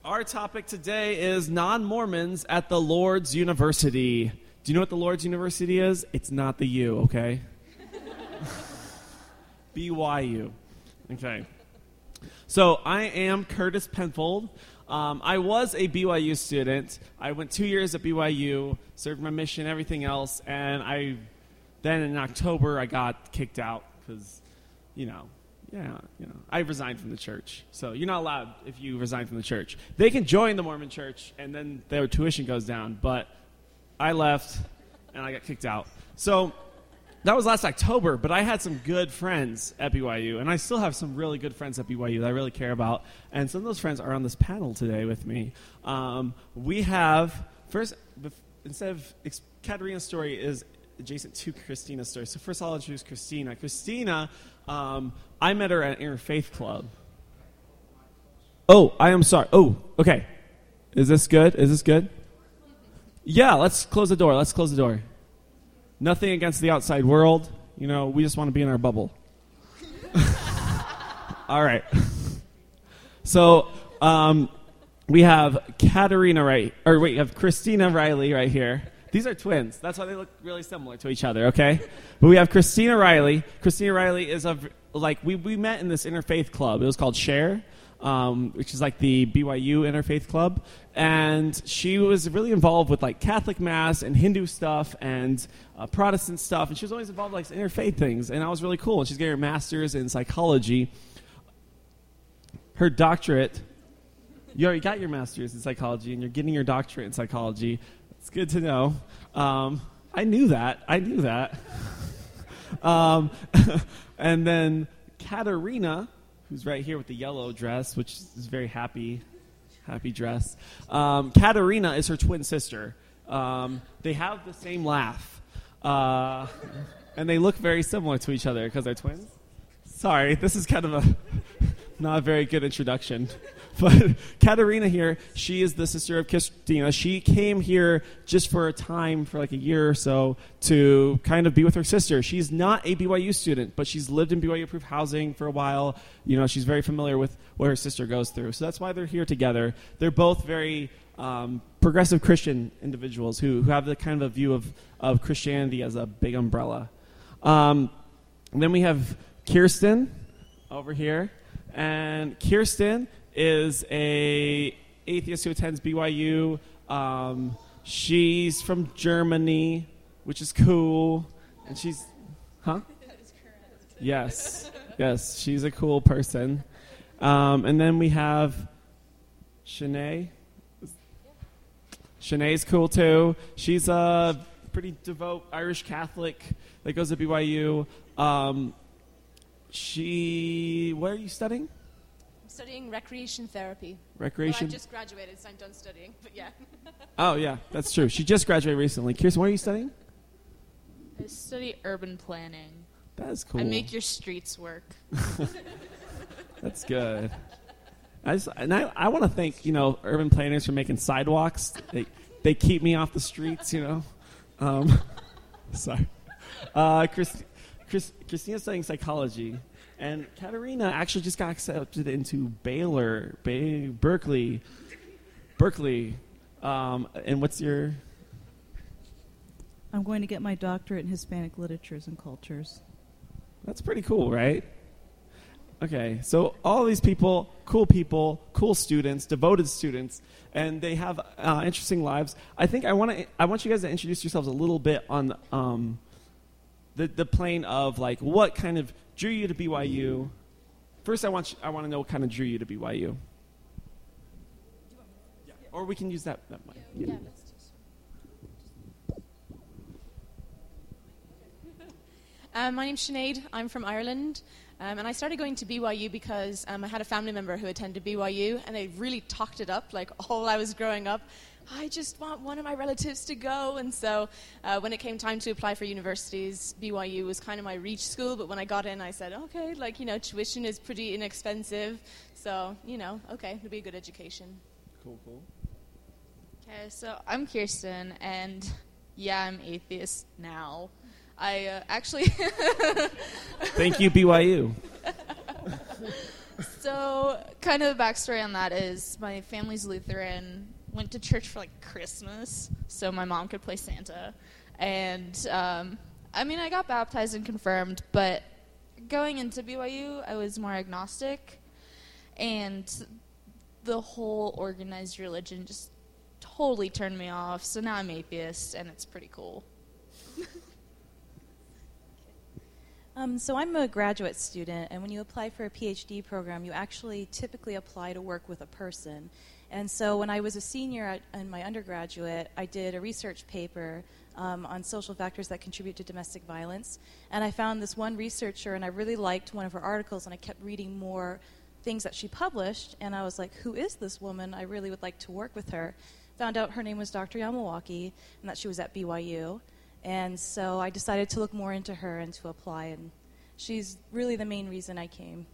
Our topic today is non-Mormons at the Lord's University. Do you know what the Lord's University is? It's not the U, okay? BYU. Okay. So I am Curtis Penfold. I was a BYU student. I went 2 years at BYU, served my mission, everything else, and then in October I got kicked out because, I resigned from the church. So you're not allowed if you resign from the church. They can join the Mormon church, and then their tuition goes down. But I left, and I got kicked out. So that was last October, but I had some good friends at BYU, and I still have some really good friends at BYU that I really care about. And some of those friends are on this panel today with me. We have, first, instead of Katerina's story is adjacent to Christina's story. So first I'll introduce Christina. Christina, I met her at Interfaith Club. Oh, I am sorry. Oh, okay. Is this good? Yeah, let's close the door. Nothing against the outside world. We just want to be in our bubble. All right. So we have we have Christina Riley right here. These are twins. That's why they look really similar to each other, okay? But we have Christina Riley. Christina Riley is we met in this interfaith club. It was called Share, which is like the BYU interfaith club. And she was really involved with Catholic Mass and Hindu stuff and Protestant stuff. And she was always involved with interfaith things. And that was really cool. And she's getting her master's in psychology. Her doctorate, you already got your master's in psychology, and you're getting your doctorate in psychology. It's good to know. I knew that. And then Katerina, who's right here with the yellow dress, which is very happy dress. Katerina is her twin sister. They have the same laugh. And they look very similar to each other because they're twins. Sorry, this is kind of not a very good introduction. But Katerina here, she is the sister of Christina. She came here just for a time, for a year or so, to kind of be with her sister. She's not a BYU student, but she's lived in BYU-approved housing for a while. She's very familiar with what her sister goes through. So that's why they're here together. They're both very progressive Christian individuals who have the kind of a view of Christianity as a big umbrella. And then we have Kirsten over here. And Kirsten is a atheist who attends BYU. She's from Germany, which is cool. And she's, huh? Yes, she's a cool person. And then we have Shanae. Shanae's cool too. She's a pretty devout Irish Catholic that goes to BYU. What are you studying? I'm studying recreation therapy. Recreation? Well, I just graduated, so I'm done studying, but yeah. Oh, yeah, that's true. She just graduated recently. Kirsten, what are you studying? I study urban planning. That is cool. I make your streets work. That's good. I want to thank, urban planners for making sidewalks. They keep me off the streets, Sorry. Christina's studying psychology, and Katerina actually just got accepted into Berkeley. And what's your? I'm going to get my doctorate in Hispanic literatures and cultures. That's pretty cool, right? Okay, so all these people, cool students, devoted students, and they have interesting lives. I think I want you guys to introduce yourselves a little bit on the plane of what kind of drew you to BYU. First, I want to know what kind of drew you to BYU. Yeah. Or we can use that mic. Yeah. Let's just. My name's Sinead. I'm from Ireland. And I started going to BYU because I had a family member who attended BYU, and they really talked it up all I was growing up. I just want one of my relatives to go. And so when it came time to apply for universities, BYU was kind of my reach school. But when I got in, I said, okay, tuition is pretty inexpensive. So, okay, it'll be a good education. Cool. Okay, so I'm Kirsten, and yeah, I'm atheist now. I actually... Thank you, BYU. So, kind of the backstory on that is my family's Lutheran, went to church for like Christmas so my mom could play Santa. And, I got baptized and confirmed, but going into BYU, I was more agnostic. And the whole organized religion just totally turned me off. So now I'm atheist, and it's pretty cool. So I'm a graduate student, and when you apply for a PhD program, you actually typically apply to work with a person. And so when I was a senior in my undergraduate, I did a research paper on social factors that contribute to domestic violence. And I found this one researcher, and I really liked one of her articles, and I kept reading more things that she published. And I was like, who is this woman? I really would like to work with her. Found out her name was Dr. Yamawaki, and that she was at BYU. And so I decided to look more into her and to apply, and she's really the main reason I came.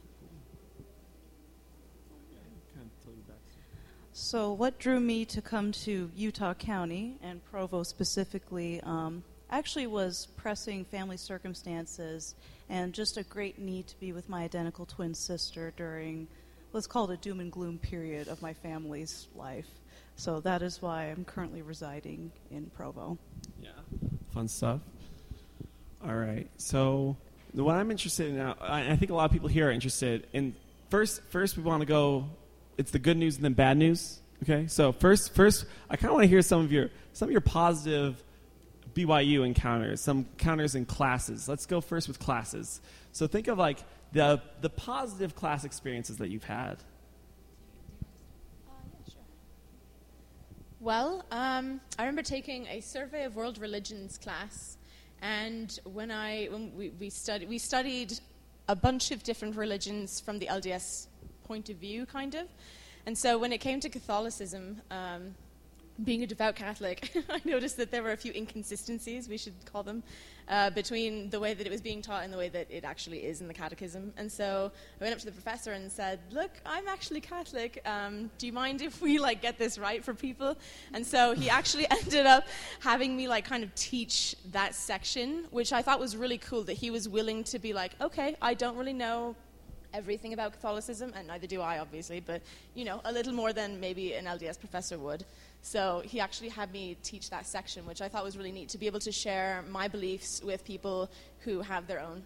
So what drew me to come to Utah County, and Provo specifically, actually was pressing family circumstances and just a great need to be with my identical twin sister during what's called a doom and gloom period of my family's life. So that is why I'm currently residing in Provo. Yeah, fun stuff. All right, so what I'm interested in now, I think a lot of people here are interested in, first we want to go, it's the good news and then bad news, okay? So first I kind of want to hear some of your positive BYU encounters, some encounters in classes. Let's go first with classes. So think of like the positive class experiences that you've had. Well, I remember taking a survey of world religions class, and when we studied a bunch of different religions from the LDS point of view, kind of. And so when it came to Catholicism, being a devout Catholic, I noticed that there were a few inconsistencies, we should call them, between the way that it was being taught and the way that it actually is in the catechism. And so I went up to the professor and said, look, I'm actually Catholic. Do you mind if we get this right for people? And so he actually ended up having me kind of teach that section, which I thought was really cool, that he was willing to be like, okay, I don't really know everything about Catholicism, and neither do I, obviously, but, a little more than maybe an LDS professor would. So he actually had me teach that section, which I thought was really neat, to be able to share my beliefs with people who have their own.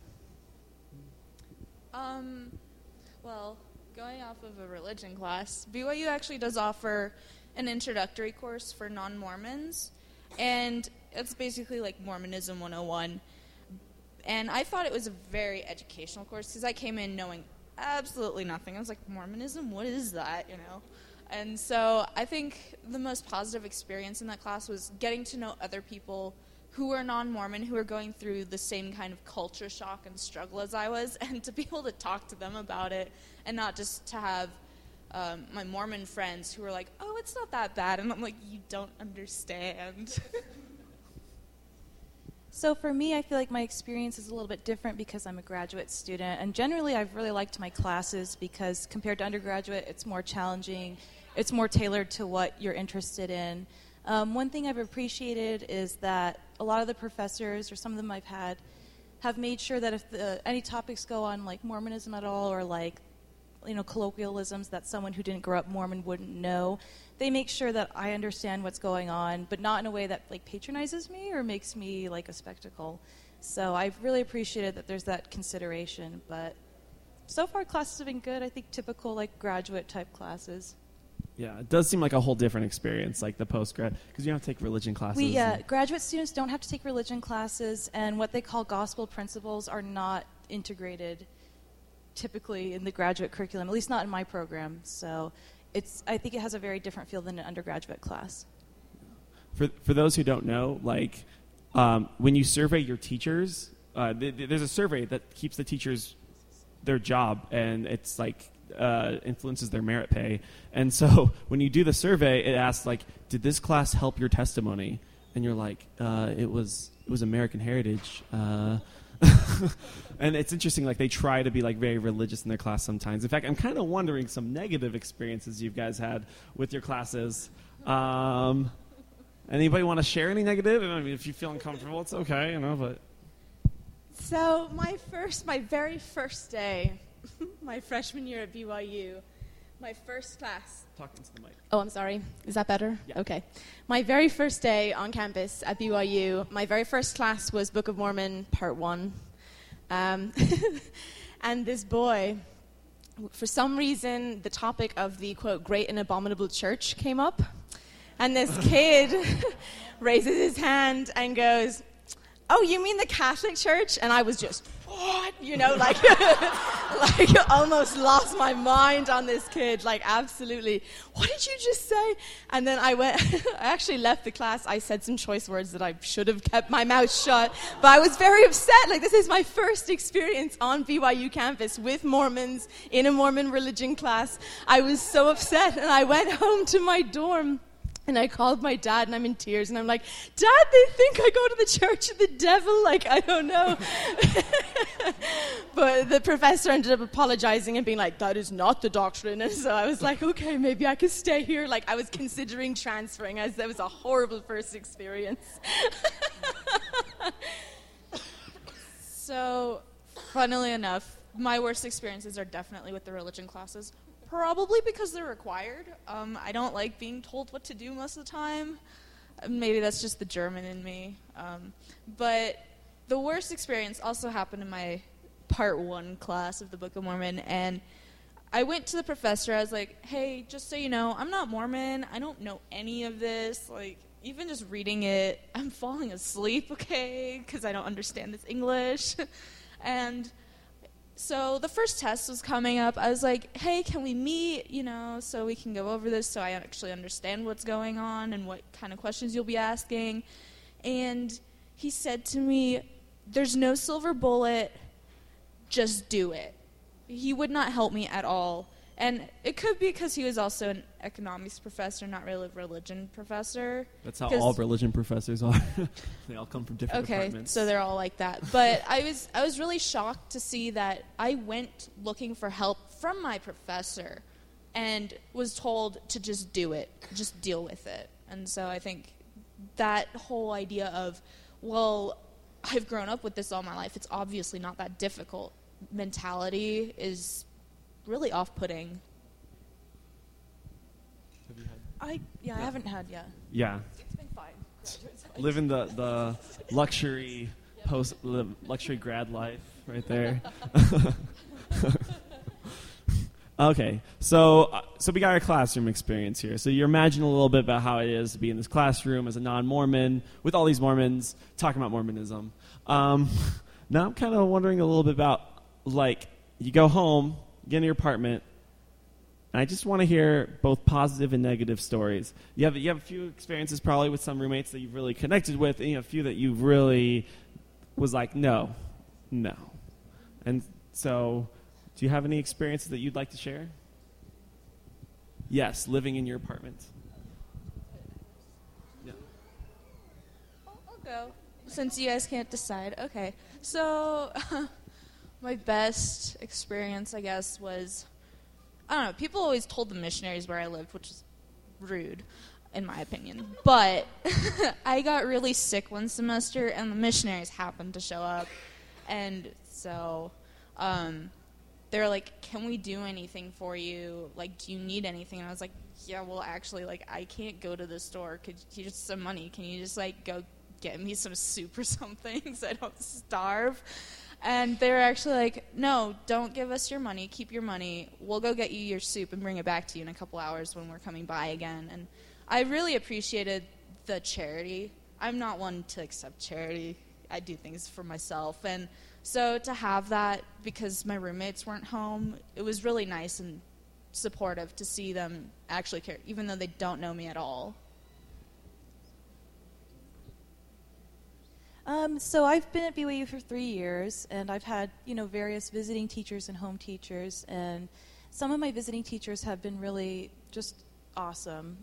Well, going off of a religion class, BYU actually does offer an introductory course for non-Mormons, and it's basically like Mormonism 101. And I thought it was a very educational course because I came in knowing absolutely nothing. I was like, Mormonism? What is that, And so I think the most positive experience in that class was getting to know other people who are non-Mormon, who are going through the same kind of culture shock and struggle as I was, and to be able to talk to them about it, and not just to have my Mormon friends who are like, oh, it's not that bad. And I'm like, you don't understand. So for me, I feel like my experience is a little bit different because I'm a graduate student. And generally, I've really liked my classes because compared to undergraduate, it's more challenging. It's more tailored to what you're interested in. One thing I've appreciated is that a lot of the professors, or some of them I've had, have made sure that if any topics go on like Mormonism at all, or colloquialisms that someone who didn't grow up Mormon wouldn't know, they make sure that I understand what's going on, but not in a way that patronizes me or makes me a spectacle. So I've really appreciated that there's that consideration. But so far, classes have been good. I think typical graduate type classes. Yeah, it does seem like a whole different experience, like the postgrad, because you don't have to take religion classes. Graduate students don't have to take religion classes, and what they call gospel principles are not integrated typically in the graduate curriculum, at least not in my program. So I think it has a very different feel than an undergraduate class. For those who don't know, when you survey your teachers, there's a survey that keeps the teachers their job, and it's influences their merit pay. And so when you do the survey, it asks did this class help your testimony? And you're like, it was American Heritage. And it's interesting, they try to be very religious in their class sometimes. In fact, I'm kind of wondering some negative experiences you guys had with your classes. Anybody want to share any negative? I mean, if you feel uncomfortable, it's okay, but. So my very first day, my freshman year at BYU, my first class. Talking to the mic. Oh, I'm sorry. Is that better? Yeah. Okay. My very first day on campus at BYU, my very first class was Book of Mormon, Part 1. And this boy, for some reason, the topic of the, quote, great and abominable church came up. And this kid raises his hand and goes, "Oh, you mean the Catholic Church?" And I was just, what? You know, like, like almost lost my mind on this kid. Like, absolutely. What did you just say? And then I actually left the class. I said some choice words that I should have kept my mouth shut. But I was very upset. Like, this is my first experience on BYU campus with Mormons in a Mormon religion class. I was so upset. And I went home to my dorm. And I called my dad, and I'm in tears, and I'm like, "Dad, they think I go to the church of the devil." Like, I don't know. But the professor ended up apologizing and being like, "That is not the doctrine." And so I was like, okay, maybe I could stay here. Like, I was considering transferring, as that was a horrible first experience. So, funnily enough, my worst experiences are definitely with the religion classes. Probably because they're required. I don't like being told what to do most of the time. Maybe that's just the German in me. But the worst experience also happened in my Part 1 class of the Book of Mormon. And I went to the professor. I was like, "Hey, just so you know, I'm not Mormon. I don't know any of this. Like, even just reading it, I'm falling asleep, okay, because I don't understand this English." And so the first test was coming up. I was like, "Hey, can we meet, so we can go over this so I actually understand what's going on and what kind of questions you'll be asking?" And he said to me, "There's no silver bullet, just do it." He would not help me at all. And it could be because he was also an economics professor, not really a religion professor. That's how all religion professors are. They all come from different departments. So they're all like that. But I was really shocked to see that I went looking for help from my professor and was told to just do it, just deal with it. And so I think that whole idea of, well, I've grown up with this all my life, it's obviously not that difficult mentality is really off-putting. Have you had? I haven't had yet. Yeah. It's been fine. Living the luxury luxury grad life right there. Okay, so we got our classroom experience here. So you imagine a little bit about how it is to be in this classroom as a non-Mormon with all these Mormons talking about Mormonism. Now I'm kind of wondering a little bit about, like, you go home, get in your apartment, and I just want to hear both positive and negative stories. You have a few experiences probably with some roommates that you've really connected with, and you have a few that you really was like, no. And so, do you have any experiences that you'd like to share? Yes, living in your apartment. Yeah. I'll go, since you guys can't decide. Okay, so my best experience, I guess, was, I don't know, people always told the missionaries where I lived, which is rude, in my opinion. But I got really sick one semester, and the missionaries happened to show up. And so they were like, "Can we do anything for you? Like, do you need anything?" And I was like, "Yeah, well, actually, like, I can't go to the store. Could you just some money? Can you just, like, go get me some soup or something so I don't starve?" And they were actually like, "No, don't give us your money. Keep your money. We'll go get you your soup and bring it back to you in a couple hours when we're coming by again." And I really appreciated the charity. I'm not one to accept charity. I do things for myself. And so to have that, because my roommates weren't home, it was really nice and supportive to see them actually care, even though they don't know me at all. So I've been at BYU for 3 years, and I've had, various visiting teachers and home teachers, and some of my visiting teachers have been really just awesome.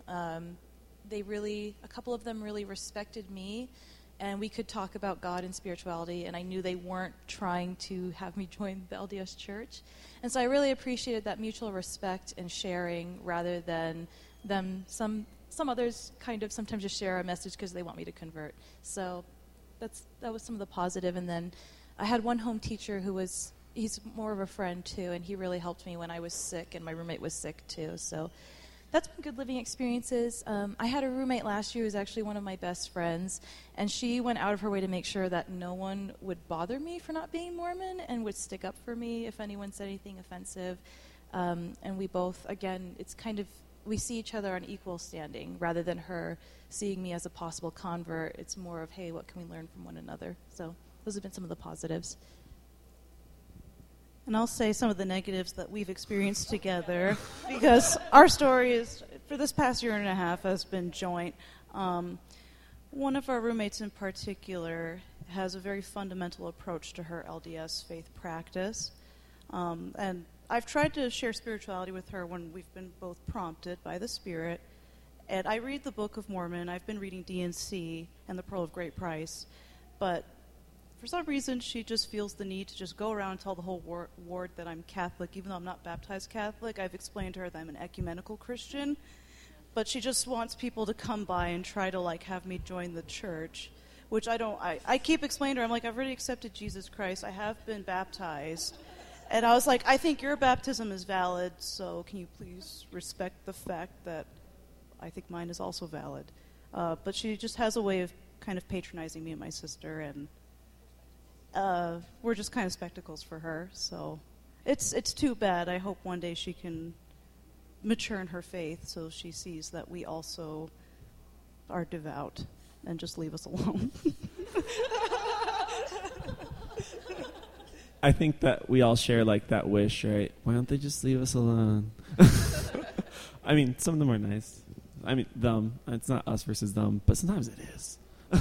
A couple of them really respected me, and we could talk about God and spirituality, and I knew they weren't trying to have me join the LDS Church. And so I really appreciated that mutual respect and sharing rather than them, some others kind of sometimes just share a message because they want me to convert. So that was some of the positive. And then I had one home teacher who was he's more of a friend too, and he really helped me when I was sick, and my roommate was sick too. So that's been good living experiences. I had a roommate last year who was actually one of my best friends, and she went out of her way to make sure that no one would bother me for not being Mormon and would stick up for me if anyone said anything offensive. And we both, again, it's kind of, we see each other on equal standing rather than her seeing me as a possible convert. It's more of, hey, what can we learn from one another? So those have been some of the positives. And I'll say some of the negatives that we've experienced together, because our story is, for this past year and a half, has been joint. One of our roommates in particular has a very fundamental approach to her LDS faith practice. And I've tried to share spirituality with her when we've been both prompted by the Spirit. And I read the Book of Mormon. I've been reading D&C and the Pearl of Great Price. But for some reason, she just feels the need to just go around and tell the whole ward that I'm Catholic, even though I'm not baptized Catholic. I've explained to her that I'm an ecumenical Christian, but she just wants people to come by and try to, like, have me join the church, which I don't. I keep explaining to her, I'm like, I've already accepted Jesus Christ. I have been baptized. And I was like, I think your baptism is valid, so can you please respect the fact that I think mine is also valid? But she just has a way of kind of patronizing me and my sister, and we're just kind of spectacles for her, so it's too bad. I hope one day she can mature in her faith so she sees that we also are devout and just leave us alone. I think that we all share like that wish, right? Why don't they just leave us alone? I mean, some of them are nice. I mean, them. It's not us versus them, but sometimes it is.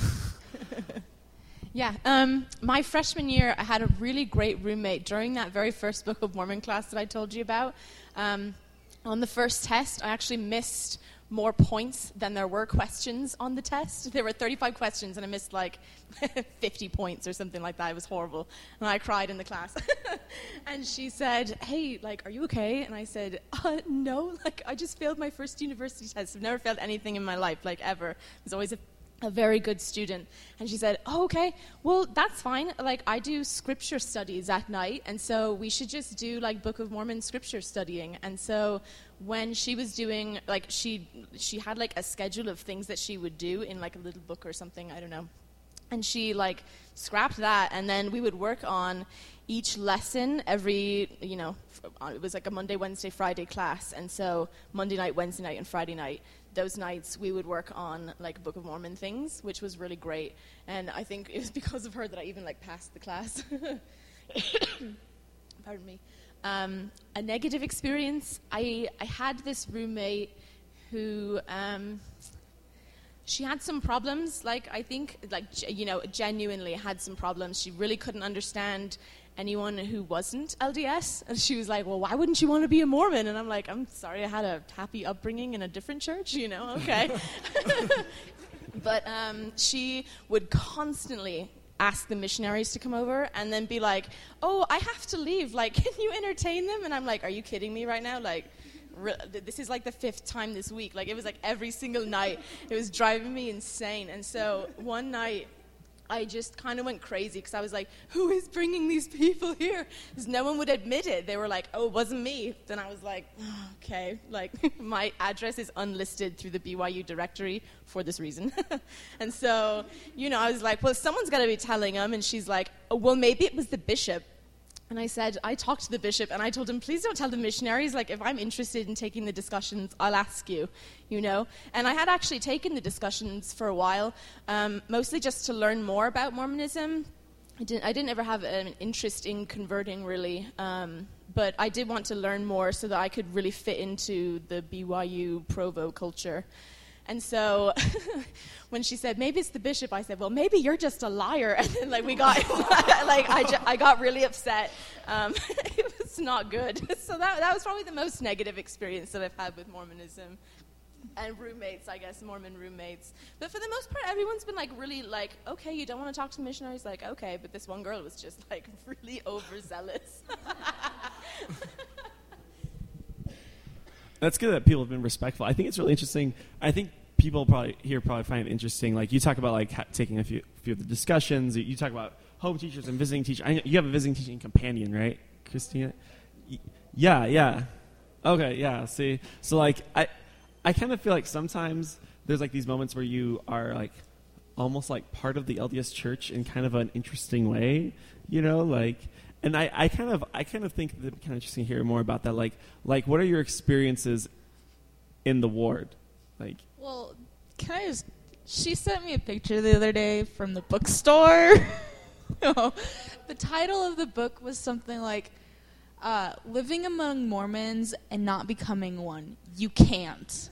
Yeah, my freshman year, I had a really great roommate during that very first Book of Mormon class that I told you about. On the first test, I actually missed more points than there were questions on the test. There were 35 questions, and I missed like 50 points or something like that. It was horrible, and I cried in the class. And she said, hey, like, are you okay? And I said, no, like, I just failed my first university test. I've never failed anything in my life, like, ever. I was always a very good student. And she said, oh, okay, well, that's fine. Like, I do scripture studies at night, and so we should just do, like, Book of Mormon scripture studying. And so when she was doing, like, she had, like, a schedule of things that she would do in, like, a little book or something, I don't know. And she, like, scrapped that, and then we would work on each lesson every, you know, it was like a Monday, Wednesday, Friday class. And so Monday night, Wednesday night, and Friday night, those nights we would work on, like, Book of Mormon things, which was really great. And I think it was because of her that I even, like, passed the class. Pardon me. A negative experience, I had this roommate who, she had some problems, like, I think, like, you know, genuinely had some problems. She really couldn't understand anyone who wasn't LDS, and she was like, well, why wouldn't you want to be a Mormon? And I'm like, I'm sorry, I had a happy upbringing in a different church, you know, okay. But she would constantly ask the missionaries to come over and then be like, oh, I have to leave, like, can you entertain them? And I'm like, are you kidding me right now? Like, this is like the 5th time this week. Like, it was like every single night. It was driving me insane. And so one night I just kind of went crazy because I was like, who is bringing these people here? Because no one would admit it. They were like, oh, it wasn't me. Then I was like, oh, okay, like, my address is unlisted through the BYU directory for this reason. And so, you know, I was like, well, someone's got to be telling them. And she's like, oh, well, maybe it was the bishop. And I said, I talked to the bishop, and I told him, please don't tell the missionaries. Like, if I'm interested in taking the discussions, I'll ask you, you know. And I had actually taken the discussions for a while, mostly just to learn more about Mormonism. I didn't ever have an interest in converting, really. But I did want to learn more so that I could really fit into the BYU Provo culture. And so when she said, maybe it's the bishop, I said, well, maybe you're just a liar. And then, like, we got, like, I got really upset. It was not good. So that was probably the most negative experience that I've had with Mormonism. And roommates, I guess, Mormon roommates. But for the most part, everyone's been, like, really, like, okay, you don't want to talk to the missionaries? Like, okay. But this one girl was just, like, really overzealous. That's good that people have been respectful. I think it's really interesting. I think people probably find it interesting. Like, you talk about, like, taking a few of the discussions. You talk about home teachers and visiting teachers. You have a visiting teaching companion, right, Christina? Yeah. Okay, yeah. See, so like I kind of feel like sometimes there's like these moments where you are like almost like part of the LDS Church in kind of an interesting way, like. And I kind of think that it'd be kind of interesting to hear more about that. Like what are your experiences in the ward? Like, Well, she sent me a picture the other day from the bookstore. The title of the book was something like, Living Among Mormons and Not Becoming One. You can't.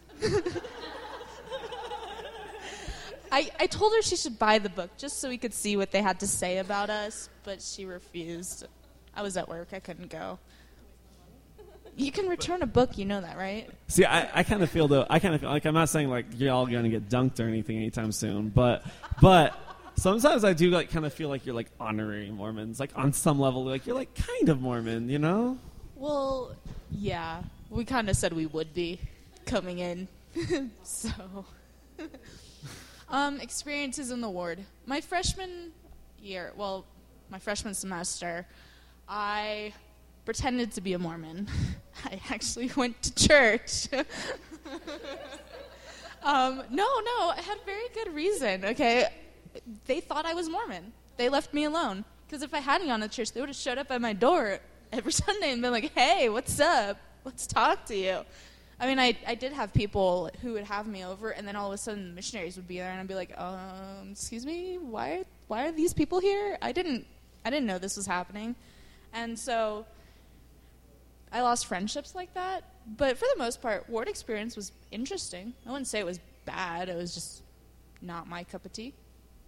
I told her she should buy the book just so we could see what they had to say about us, but she refused. I was at work. I couldn't go. You can return a book. You know that, right? See, I kind of feel like I'm not saying like you're all going to get dunked or anything anytime soon, but sometimes I do like kind of feel like you're like honorary Mormons, like on some level, like you're like kind of Mormon, Well, yeah. We kind of said we would be coming in. So, experiences in the ward. My freshman semester, I pretended to be a Mormon. I actually went to church. No, I had very good reason, okay? They thought I was Mormon. They left me alone. Because if I hadn't gone to church, they would have showed up at my door every Sunday and been like, hey, what's up? Let's talk to you. I mean, I did have people who would have me over, and then all of a sudden the missionaries would be there, and I'd be like, excuse me, why are these people here? I didn't know this was happening. And so I lost friendships like that. But for the most part, ward experience was interesting. I wouldn't say it was bad. It was just not my cup of tea.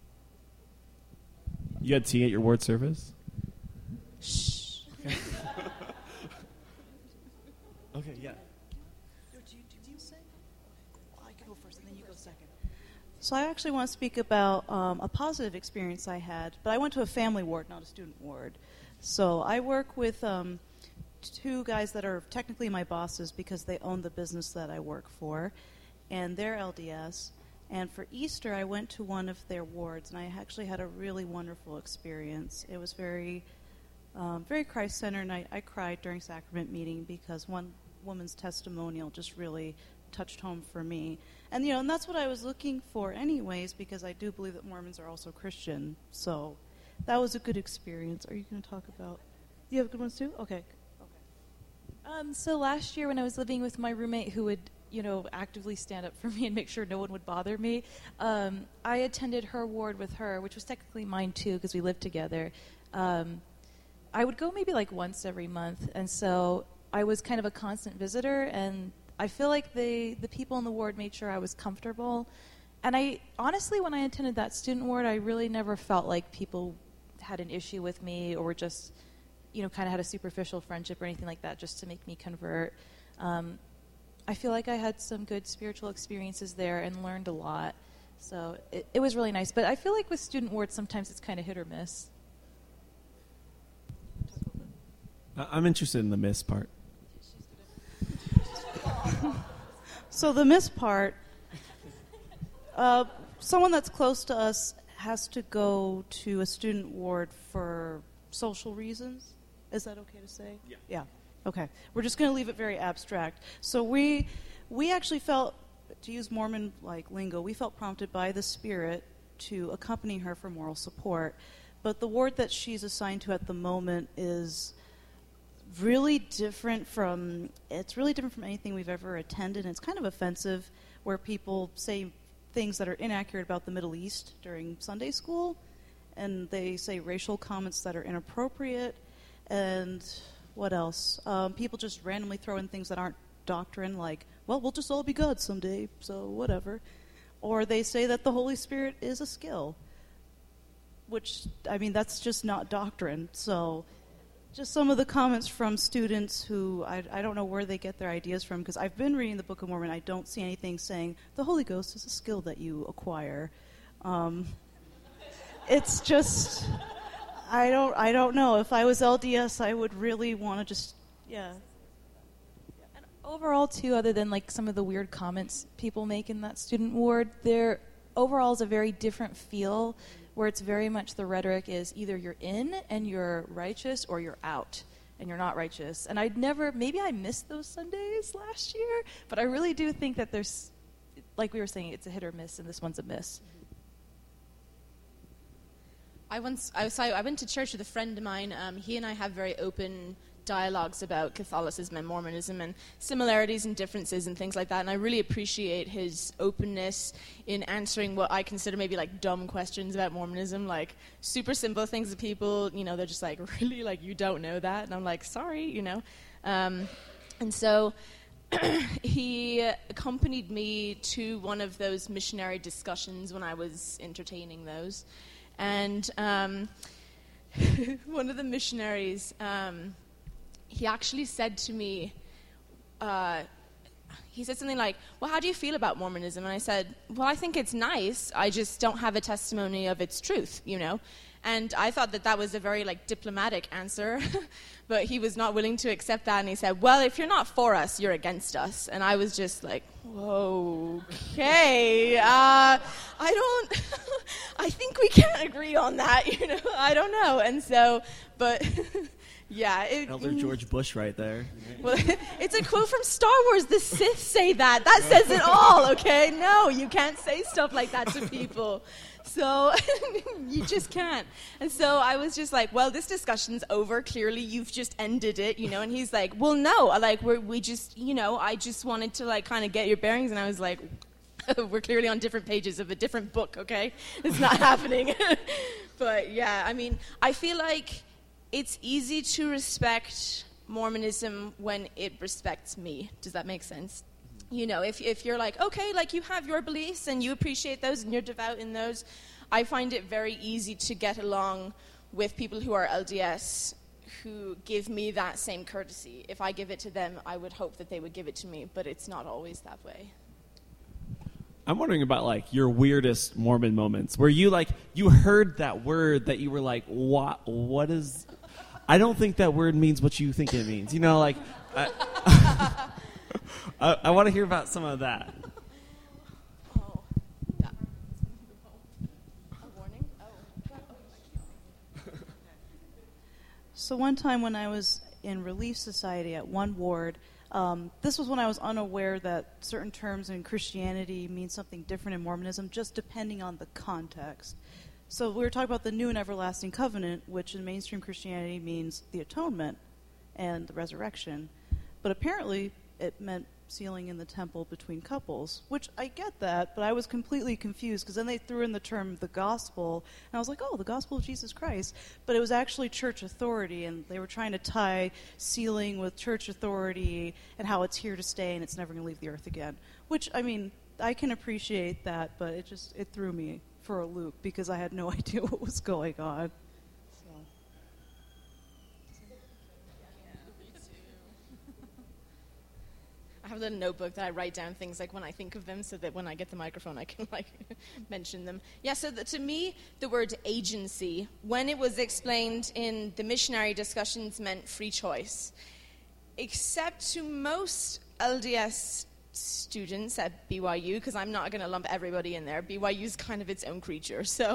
You had tea at your ward service? Shh. Okay. Okay, yeah. Do you say? Well, I can go first, and then you go second. So I actually want to speak about a positive experience I had, but I went to a family ward, not a student ward. So I work with two guys that are technically my bosses because they own the business that I work for, and they're LDS. And for Easter, I went to one of their wards, and I actually had a really wonderful experience. It was very Christ-centered, and I cried during sacrament meeting because one woman's testimonial just really touched home for me. And, and that's what I was looking for anyways, because I do believe that Mormons are also Christian. So that was a good experience. Are you going to talk about... You have good ones too? Okay. So last year when I was living with my roommate who would, actively stand up for me and make sure no one would bother me, I attended her ward with her, which was technically mine too because we lived together. I would go maybe like once every month, and so I was kind of a constant visitor, and I feel like the people in the ward made sure I was comfortable. And I honestly, when I attended that student ward, I really never felt like people had an issue with me or were just, kind of had a superficial friendship or anything like that just to make me convert. I feel like I had some good spiritual experiences there and learned a lot. So it was really nice. But I feel like with student wards, sometimes it's kind of hit or miss. I'm interested in the miss part. So the miss part, someone that's close to us has to go to a student ward for social reasons. Is that okay to say? Yeah. Yeah. Okay. We're just going to leave it very abstract. So we actually felt, to use Mormon lingo, we felt prompted by the Spirit to accompany her for moral support. But the ward that she's assigned to at the moment is really different from anything we've ever attended. And it's kind of offensive where people say things that are inaccurate about the Middle East during Sunday school, and they say racial comments that are inappropriate, and what else? People just randomly throw in things that aren't doctrine, like, well, we'll just all be God someday, so whatever. Or they say that the Holy Spirit is a skill, which, that's just not doctrine. So just some of the comments from students who I don't know where they get their ideas from, because I've been reading the Book of Mormon. I don't see anything saying the Holy Ghost is a skill that you acquire. It's just, I don't know. If I was LDS, I would really want to just, yeah. And overall, too, other than some of the weird comments people make in that student ward, overall is a very different feel, where it's very much the rhetoric is either you're in and you're righteous, or you're out and you're not righteous. And maybe I missed those Sundays last year, but I really do think that there's, like we were saying, it's a hit or miss, and this one's a miss. I went to church with a friend of mine. He and I have very open dialogues about Catholicism and Mormonism and similarities and differences and things like that. And I really appreciate his openness in answering what I consider maybe like dumb questions about Mormonism, like super simple things that people, they're just like, really, like, you don't know that? And I'm like, sorry, And so he accompanied me to one of those missionary discussions when I was entertaining those. And one of the missionaries, he actually said to me, he said something like, well, how do you feel about Mormonism? And I said, well, I think it's nice. I just don't have a testimony of its truth, And I thought that was a very, diplomatic answer. But he was not willing to accept that. And he said, well, if you're not for us, you're against us. And I was just like, whoa, okay. I think we can't agree on that, I don't know. And so, but... Yeah. Elder George Bush right there. Well, it's a quote from Star Wars. The Sith say that. That says it all, okay? No, you can't say stuff like that to people. So you just can't. And so I was just like, well, this discussion's over. Clearly, you've just ended it, And he's like, well, no. We just, I just wanted to, kind of get your bearings. And I was like, we're clearly on different pages of a different book, okay? It's not happening. But, yeah, I mean, I feel like it's easy to respect Mormonism when it respects me. Does that make sense? If you're like, okay, you have your beliefs and you appreciate those and you're devout in those, I find it very easy to get along with people who are LDS who give me that same courtesy. If I give it to them, I would hope that they would give it to me, but it's not always that way. I'm wondering about your weirdest Mormon moments where you heard that word that you were like, what is... I don't think that word means what you think it means. I want to hear about some of that. Oh, a warning? So one time when I was in Relief Society at one ward, this was when I was unaware that certain terms in Christianity mean something different in Mormonism, just depending on the context. So we were talking about the new and everlasting covenant, which in mainstream Christianity means the atonement and the resurrection. But apparently it meant sealing in the temple between couples, which I get that, but I was completely confused because then they threw in the term the gospel, and I was like, oh, the gospel of Jesus Christ. But it was actually church authority, and they were trying to tie sealing with church authority and how it's here to stay and it's never going to leave the earth again, which, I mean, I can appreciate that, but it threw me for a loop because I had no idea what was going on. I have a little notebook that I write down things when I think of them so that when I get the microphone I can mention them. Yeah, so to me, the word agency, when it was explained in the missionary discussions, meant free choice. Except to most LDS students at BYU, because I'm not going to lump everybody in there. BYU's kind of its own creature. So,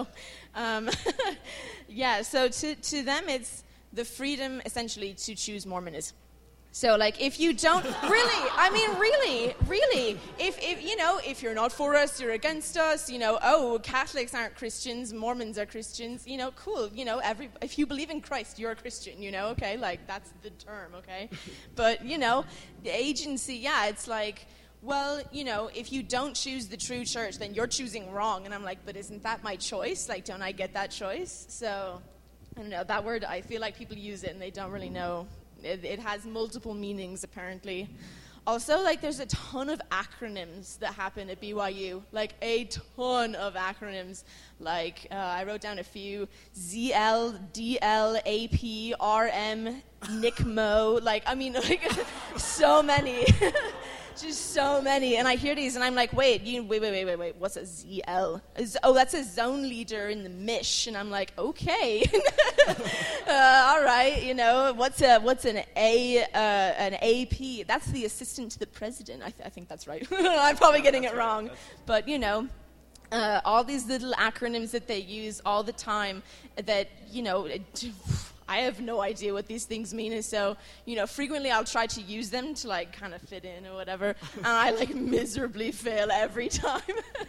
yeah, so to them it's the freedom, essentially, to choose Mormonism. So, if you don't really, if you're not for us, you're against us, Catholics aren't Christians, Mormons are Christians, cool, if you believe in Christ, you're a Christian, okay, that's the term, okay? But, the agency, yeah, it's well, if you don't choose the true church, then you're choosing wrong. And I'm like, but isn't that my choice? Don't I get that choice? So, I don't know, that word, I feel like people use it and they don't really know. It has multiple meanings, apparently. Also, there's a ton of acronyms that happen at BYU. A ton of acronyms. I wrote down a few. ZL, DL, AP, RM, NICMO. So many. Just so many. And I hear these, and I'm like, wait, what's a ZL? That's a zone leader in the MISH. And I'm like, okay. All right, what's an AP? That's the assistant to the president. I think that's right. I'm probably getting it wrong. But, all these little acronyms that they use all the time that, I have no idea what these things mean. And so, frequently I'll try to use them to, like, kind of fit in or whatever. And I, like, miserably fail every time.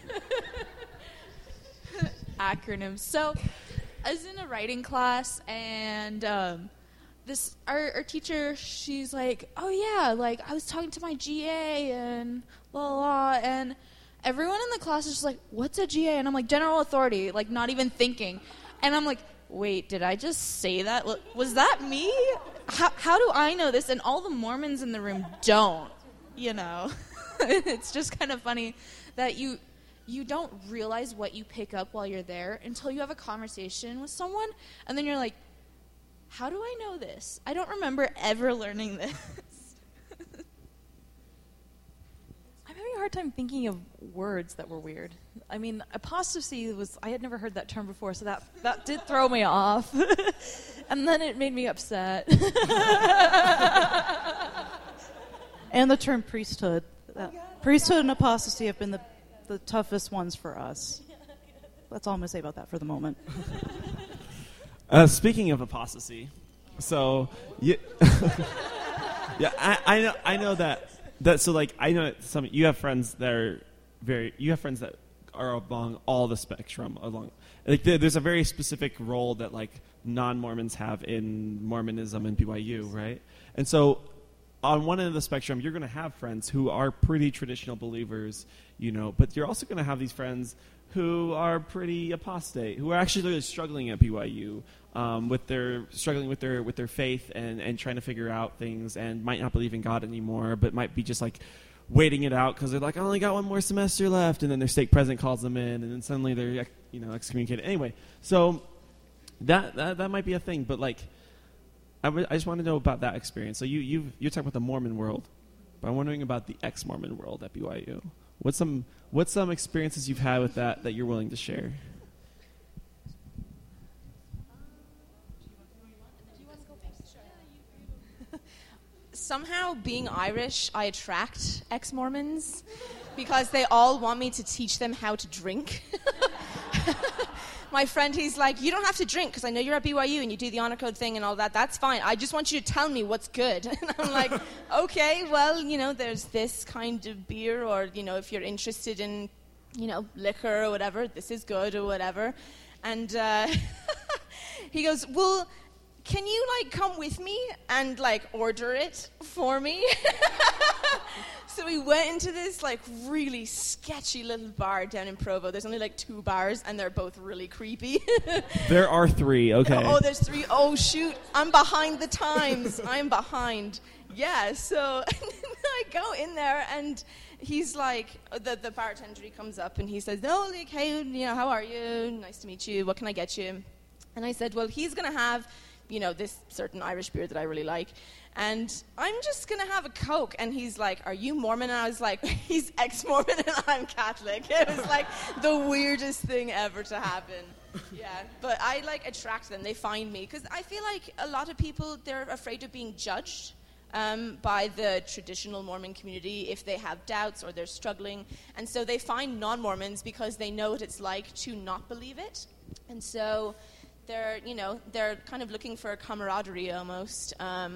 Acronyms. So, I was in a writing class, and our teacher, she's like, oh, yeah, like, I was talking to my GA, and blah, blah, blah. And everyone in the class is just like, what's a GA? And I'm like, general authority, like, not even thinking. And I'm like, wait, did I just say that? Was that me? How do I know this? And all the Mormons in the room don't, It's just kind of funny that you don't realize what you pick up while you're there until you have a conversation with someone, and then you're like, how do I know this? I don't remember ever learning this. I'm having a hard time thinking of words that were weird. I mean, apostasy I had never heard that term before, so that did throw me off. And then it made me upset. And the term priesthood. Priesthood and apostasy have been the toughest ones for us. That's all I'm going to say about that for the moment. Speaking of apostasy, so yeah, I know that so, like, I know you have friends that are along all the spectrum along, like, there's a very specific role that, like, non-Mormons have in Mormonism and BYU, right? And so on one end of the spectrum, you're going to have friends who are pretty traditional believers, but you're also going to have these friends who are pretty apostate, who are actually really struggling at BYU, struggling with their faith and trying to figure out things, and might not believe in God anymore, but might be just, like, waiting it out because they're like, I only got one more semester left, and then their stake president calls them in, and then suddenly they're excommunicated. Anyway, so that might be a thing, but, like, I just want to know about that experience. So you're talking about the Mormon world, but I'm wondering about the ex-Mormon world at BYU. What's some experiences you've had with that you're willing to share? Somehow, being Irish, I attract ex-Mormons because they all want me to teach them how to drink. My friend, he's like, you don't have to drink because I know you're at BYU and you do the honor code thing and all that. That's fine. I just want you to tell me what's good. And I'm like, okay, well, there's this kind of beer, or, if you're interested in, liquor or whatever, this is good or whatever. And he goes, well, can you, like, come with me and, like, order it for me? So we went into this, like, really sketchy little bar down in Provo. There's only, like, 2 bars, and they're both really creepy. There are 3, okay. Oh, there's 3. Oh, shoot. I'm behind the times. I'm behind. Yeah, so I go in there, and he's like, the bartender, he comes up, and he says, oh, like, hey, how are you? Nice to meet you. What can I get you? And I said, well, he's going to have, this certain Irish beer that I really like. And I'm just going to have a Coke. And he's like, are you Mormon? And I was like, he's ex-Mormon and I'm Catholic. It was like the weirdest thing ever to happen. Yeah, but I, like, attract them. They find me. Because I feel like a lot of people, they're afraid of being judged by the traditional Mormon community if they have doubts or they're struggling. And so they find non-Mormons because they know what it's like to not believe it. And so they're kind of looking for a camaraderie almost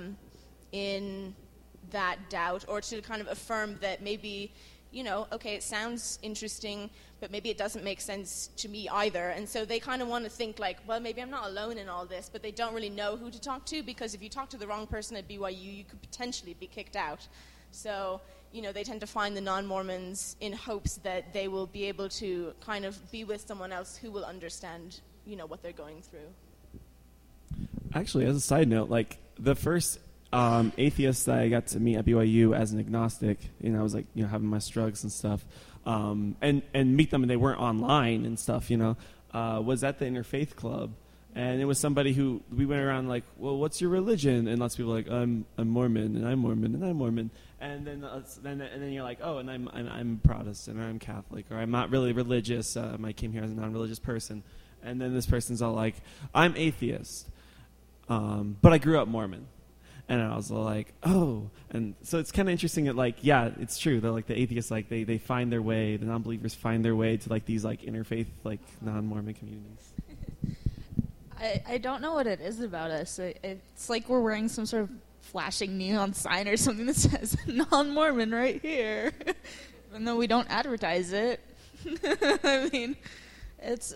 in that doubt, or to kind of affirm that maybe, okay, it sounds interesting, but maybe it doesn't make sense to me either. And so they kind of want to think, like, well, maybe I'm not alone in all this, but they don't really know who to talk to, because if you talk to the wrong person at BYU, you could potentially be kicked out. So, they tend to find the non-Mormons in hopes that they will be able to kind of be with someone else who will understand, what they're going through. Actually, as a side note, like, the first atheists that I got to meet at BYU as an agnostic, I was, like, having my struggles and stuff, and meet them, and they weren't online and stuff, was at the Interfaith Club. And it was somebody who, we went around like, well, what's your religion? And lots of people were like, I'm Mormon, and I'm Mormon, and I'm Mormon. And then you're like, oh, and I'm Protestant, or I'm Catholic, or I'm not really religious. I came here as a non-religious person. And then this person's all like, I'm atheist, but I grew up Mormon. And I was like, oh. And so it's kind of interesting that, like, yeah, it's true that, like, the atheists, like, they find their way, the non-believers find their way to, like, these, like, interfaith, like, non-Mormon communities. I don't know what it is about us. It's like we're wearing some sort of flashing neon sign or something that says non-Mormon right here. Even though we don't advertise it. I mean, it's,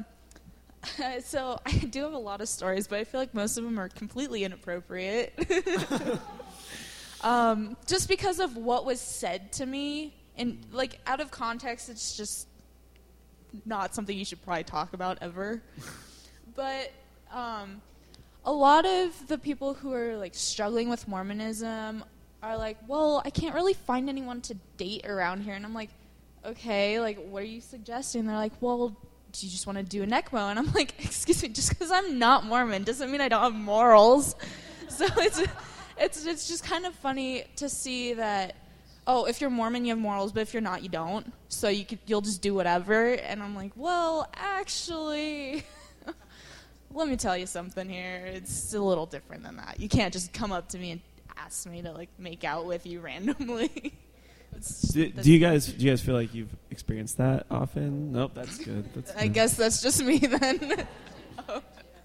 so I do have a lot of stories, but I feel like most of them are completely inappropriate. Just because of what was said to me, and like out of context, it's just not something you should probably talk about ever. But a lot of the people who are like struggling with Mormonism are like, well, I can't really find anyone to date around here, and I'm like, okay, like, what are you suggesting? They're like, well, do you just want to do an ECMO? And I'm like, excuse me, just because I'm not Mormon doesn't mean I don't have morals. So it's just kind of funny to see that, oh, if you're Mormon, you have morals, but if you're not, you don't. So you'll just do whatever. And I'm like, well, actually, let me tell you something here. It's a little different than that. You can't just come up to me and ask me to like make out with you randomly. Do you guys feel like you've experienced that often? Nope, that's good. I guess that's just me then. Oh.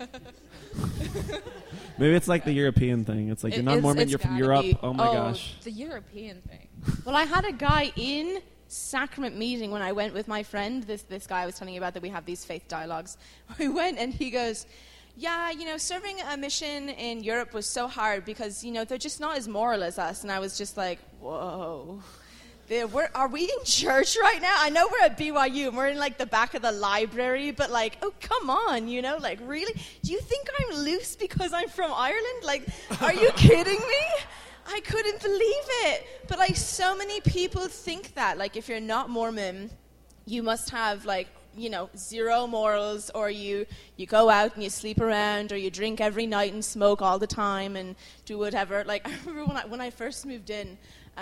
Maybe it's like the European thing. It's like you're not Mormon, you're from Europe. Oh my gosh. The European thing. Well, I had a guy in sacrament meeting when I went with my friend, this guy I was telling you about, that we have these faith dialogues. We went and he goes, yeah, serving a mission in Europe was so hard because, they're just not as moral as us. And I was just like, whoa. Are we in church right now? I know we're at BYU and we're in like the back of the library, but like, oh, come on, like really? Do you think I'm loose because I'm from Ireland? Like, are you kidding me? I couldn't believe it. But like so many people think that, like if you're not Mormon, you must have like, zero morals, or you go out and you sleep around, or you drink every night and smoke all the time and do whatever. Like I remember when I first moved in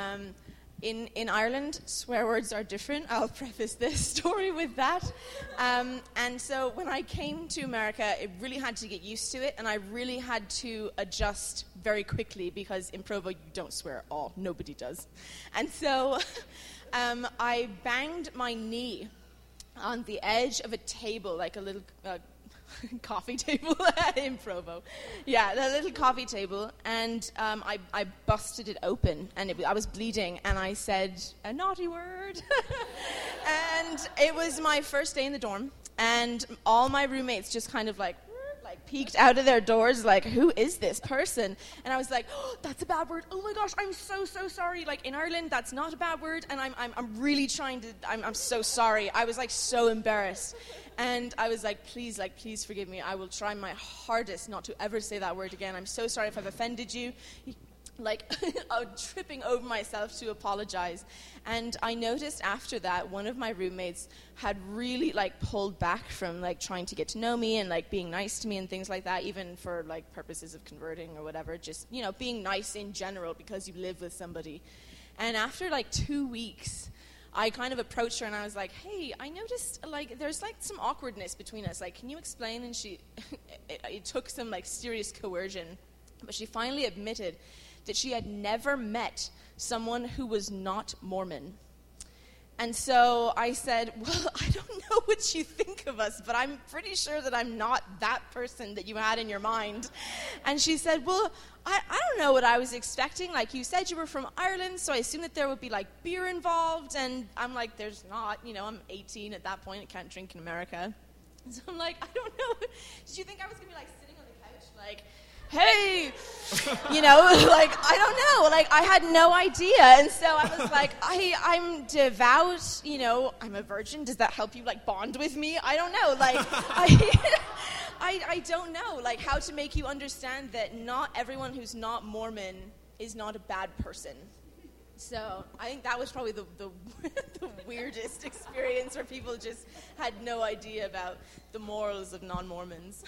Ireland, swear words are different. I'll preface this story with that. And so when I came to America, I really had to get used to it, and I really had to adjust very quickly because in Provo, you don't swear at all. Nobody does. And so I banged my knee on the edge of a table, like a little coffee table in Provo. Yeah, the little coffee table. And I busted it open, and I was bleeding, and I said a naughty word. And it was my first day in the dorm, and all my roommates just kind of like peeked out of their doors like, who is this person? And I was like, oh, that's a bad word. Oh my gosh, I'm so sorry. Like in Ireland, that's not a bad word, and I'm really trying to, I'm so sorry. I was like so embarrassed. And I was like, please forgive me. I will try my hardest not to ever say that word again. I'm so sorry if I've offended you. Like, tripping over myself to apologize. And I noticed after that, one of my roommates had really, pulled back from, trying to get to know me and, being nice to me and things like that, even for, purposes of converting or whatever. Just, being nice in general because you live with somebody. And after, 2 weeks, I kind of approached her and I was like, hey, I noticed, there's, some awkwardness between us. Can you explain? And she, it took some, serious coercion. But she finally admitted that she had never met someone who was not Mormon. And so I said, well, I don't know what you think of us, but I'm pretty sure that I'm not that person that you had in your mind. And she said, well, I don't know what I was expecting. You said you were from Ireland, so I assumed that there would be, beer involved. And I'm like, there's not. I'm 18 at that point. I can't drink in America. So I'm like, I don't know. Did you think I was going to be, sitting on the couch, hey, I don't know. I had no idea. And so I was like, I'm devout, I'm a virgin. Does that help you, bond with me? I don't know. I don't know, how to make you understand that not everyone who's not Mormon is not a bad person. So I think that was probably the weirdest experience where people just had no idea about the morals of non-Mormons.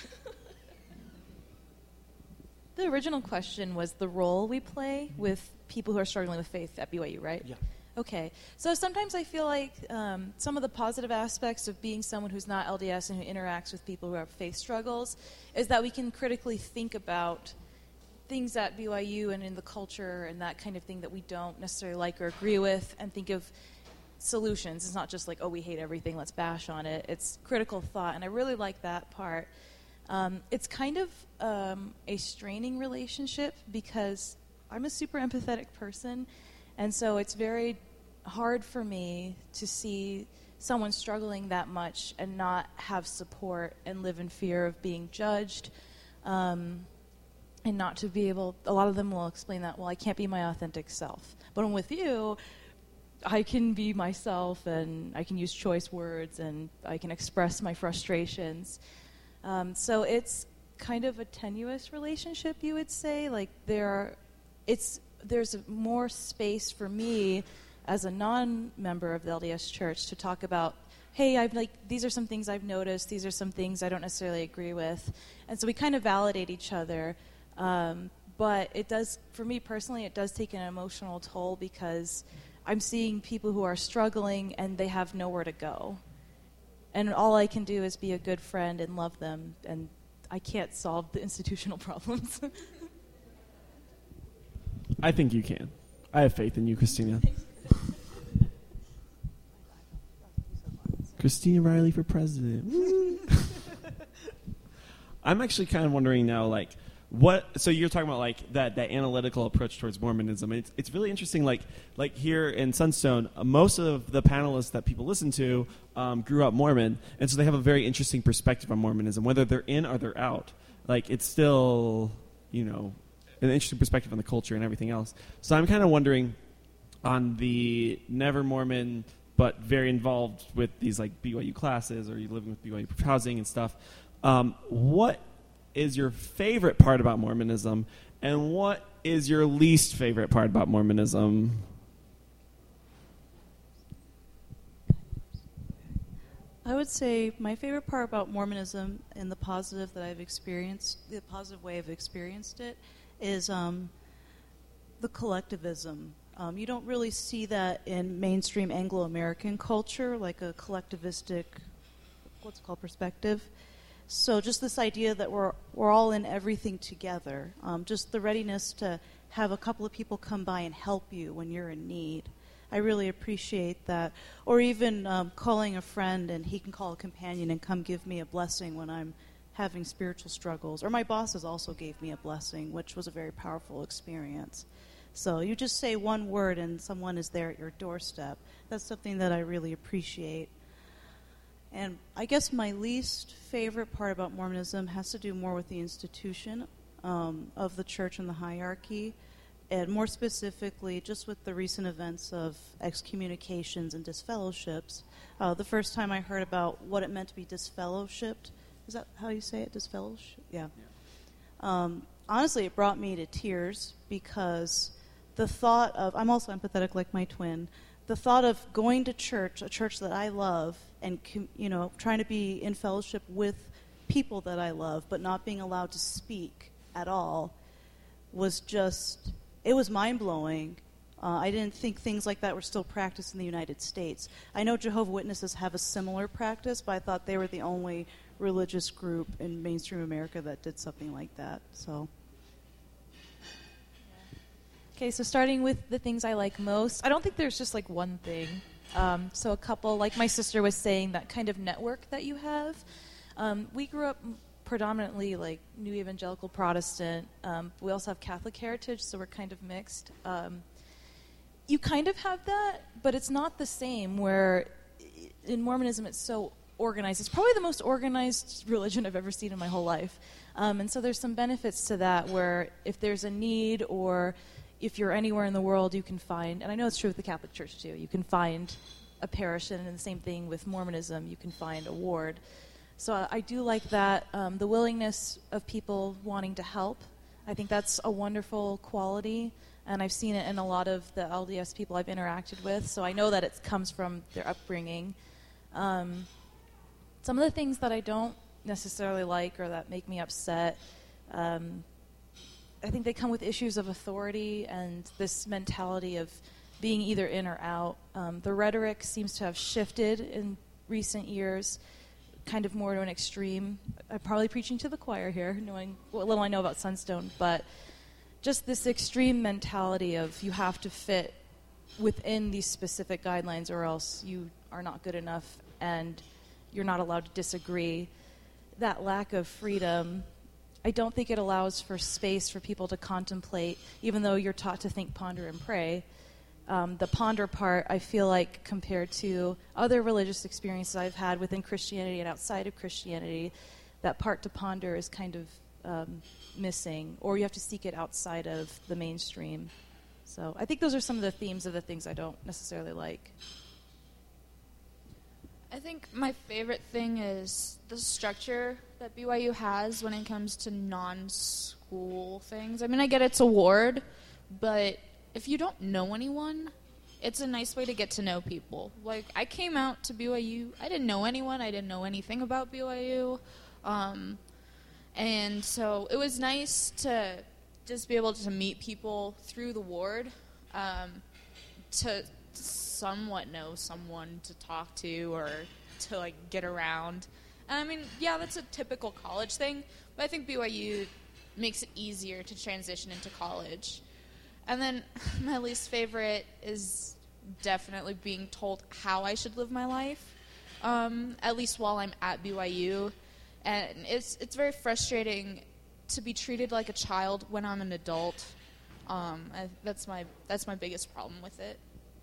The original question was the role we play with people who are struggling with faith at BYU, right? Yeah. Okay. So sometimes I feel like some of the positive aspects of being someone who's not LDS and who interacts with people who have faith struggles is that we can critically think about things at BYU and in the culture and that kind of thing that we don't necessarily like or agree with, and think of solutions. It's not just like, oh, we hate everything, let's bash on it. It's critical thought, and I really like that part. It's kind of a straining relationship because I'm a super empathetic person, and so it's very hard for me to see someone struggling that much and not have support and live in fear of being judged, and not to be able, a lot of them will explain that, well, I can't be my authentic self. But I'm with you, I can be myself, and I can use choice words, and I can express my frustrations. So it's kind of a tenuous relationship, you would say. Like there's more space for me as a non-member of the LDS Church to talk about, hey, these are some things I've noticed, these are some things I don't necessarily agree with. And so we kind of validate each other. But it does, for me personally, it does take an emotional toll because I'm seeing people who are struggling and they have nowhere to go. And all I can do is be a good friend and love them, and I can't solve the institutional problems. I think you can. I have faith in you, Christina. Christina Riley for president. I'm actually kind of wondering now, like, so you're talking about like that analytical approach towards Mormonism. It's really interesting. Like here in Sunstone, most of the panelists that people listen to grew up Mormon, and so they have a very interesting perspective on Mormonism, whether they're in or they're out. Like it's still, an interesting perspective on the culture and everything else. So I'm kind of wondering, on the never Mormon but very involved with these like BYU classes, or you living with BYU housing and stuff, what is your favorite part about Mormonism, and what is your least favorite part about Mormonism? I would say my favorite part about Mormonism, and the positive that I've experienced, the positive way I've experienced it, is the collectivism. You don't really see that in mainstream Anglo-American culture, like a collectivistic, perspective. So just this idea that we're all in everything together, just the readiness to have a couple of people come by and help you when you're in need. I really appreciate that. Or even calling a friend and he can call a companion and come give me a blessing when I'm having spiritual struggles. Or my bosses also gave me a blessing, which was a very powerful experience. So you just say one word and someone is there at your doorstep. That's something that I really appreciate. And I guess my least favorite part about Mormonism has to do more with the institution of the church and the hierarchy, and more specifically just with the recent events of excommunications and disfellowships. The first time I heard about what it meant to be disfellowshipped, is that how you say it, disfellowship? Yeah. Honestly, it brought me to tears because the thought of, I'm also empathetic like my twin, the thought of going to church, a church that I love, and trying to be in fellowship with people that I love, but not being allowed to speak at all, was just, it was mind-blowing. I didn't think things like that were still practiced in the United States. I know Jehovah's Witnesses have a similar practice, but I thought they were the only religious group in mainstream America that did something like that. So. Okay, so starting with the things I like most, I don't think there's just like one thing. So a couple, like my sister was saying, that kind of network that you have. We grew up predominantly like New Evangelical Protestant. We also have Catholic heritage, so we're kind of mixed. You kind of have that, but it's not the same, where in Mormonism it's so organized. It's probably the most organized religion I've ever seen in my whole life. And so there's some benefits to that, where if there's a need, or if you're anywhere in the world, you can find, and I know it's true with the Catholic Church too, you can find a parish, and the same thing with Mormonism, you can find a ward. So I do like that, the willingness of people wanting to help. I think that's a wonderful quality, and I've seen it in a lot of the LDS people I've interacted with, so I know that it comes from their upbringing. Some of the things that I don't necessarily like or that make me upset, I think they come with issues of authority and this mentality of being either in or out. The rhetoric seems to have shifted in recent years, kind of more to an extreme. I'm probably preaching to the choir here, knowing what little I know about Sunstone, but just this extreme mentality of you have to fit within these specific guidelines or else you are not good enough and you're not allowed to disagree. That lack of freedom, I don't think it allows for space for people to contemplate, even though you're taught to think, ponder, and pray. The ponder part, I feel like, compared to other religious experiences I've had within Christianity and outside of Christianity, that part to ponder is kind of missing, or you have to seek it outside of the mainstream. So I think those are some of the themes of the things I don't necessarily like. I think my favorite thing is the structure that BYU has when it comes to non-school things. I mean, I get it's a ward, but if you don't know anyone, it's a nice way to get to know people. Like, I came out to BYU, I didn't know anyone, I didn't know anything about BYU, and so it was nice to just be able to meet people through the ward, to somewhat know someone to talk to or to, like, get around. And I mean, yeah, that's a typical college thing, but I think BYU makes it easier to transition into college. And then my least favorite is definitely being told how I should live my life, at least while I'm at BYU. And it's very frustrating to be treated like a child when I'm an adult. That's my biggest problem with it.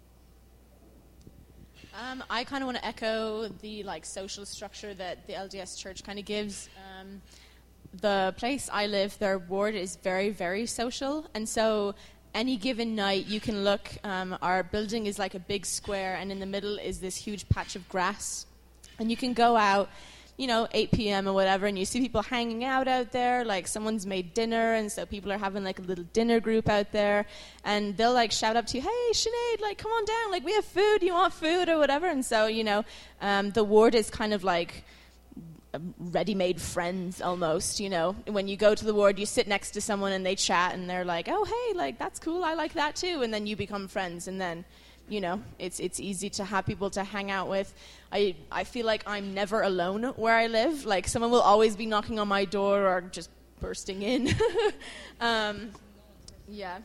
I kind of want to echo the social structure that the LDS Church kind of gives. The place I live, their ward is very, very social, and so any given night you can look. Our building is like a big square, and in the middle is this huge patch of grass, and you can go out, 8 p.m. or whatever, and you see people hanging out there, like someone's made dinner, and so people are having like a little dinner group out there, and they'll like shout up to you, hey, Sinead, like come on down, like we have food, you want food or whatever, and so, the ward is kind of like ready-made friends almost, When you go to the ward, you sit next to someone and they chat, and they're like, oh, hey, like that's cool, I like that too, and then you become friends, and then it's easy to have people to hang out with. I feel like I'm never alone where I live. Like, someone will always be knocking on my door or just bursting in. Yeah.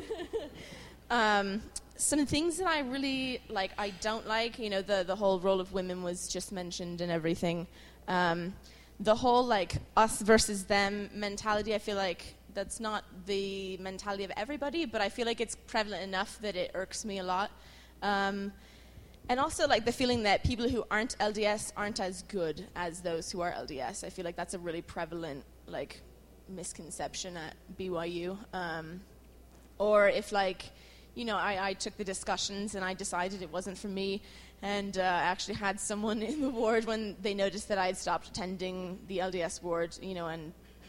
Some things that I really, I don't like, the whole role of women was just mentioned and everything. The whole, us versus them mentality, I feel like that's not the mentality of everybody, but I feel like it's prevalent enough that it irks me a lot. And also, the feeling that people who aren't LDS aren't as good as those who are LDS. I feel like that's a really prevalent, misconception at BYU. Or if, I took the discussions and I decided it wasn't for me, and I actually had someone in the ward when they noticed that I had stopped attending the LDS ward, and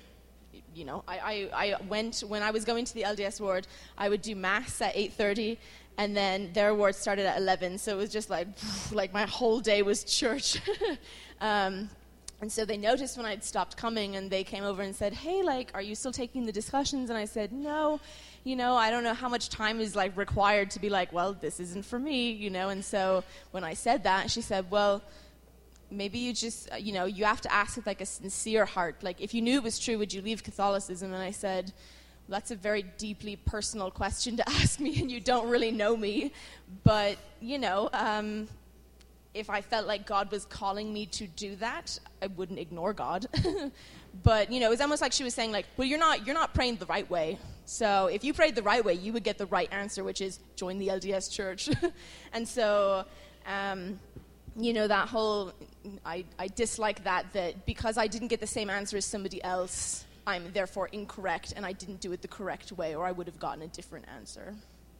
I went, when I was going to the LDS ward, I would do Mass at 8:30, and then their ward started at 11, so it was just like my whole day was church. And so they noticed when I'd stopped coming, and they came over and said, hey, are you still taking the discussions? And I said, no, I don't know how much time is required to be well, this isn't for me, and so when I said that, she said, well, maybe you just, you have to ask with a sincere heart. If you knew it was true, would you leave Catholicism? And I said, well, that's a very deeply personal question to ask me, and you don't really know me. But, if I felt like God was calling me to do that, I wouldn't ignore God. But, it was almost like she was saying, well, you're not praying the right way. So if you prayed the right way, you would get the right answer, which is join the LDS Church. And so, that whole, I dislike that because I didn't get the same answer as somebody else, I'm therefore incorrect, and I didn't do it the correct way, or I would have gotten a different answer.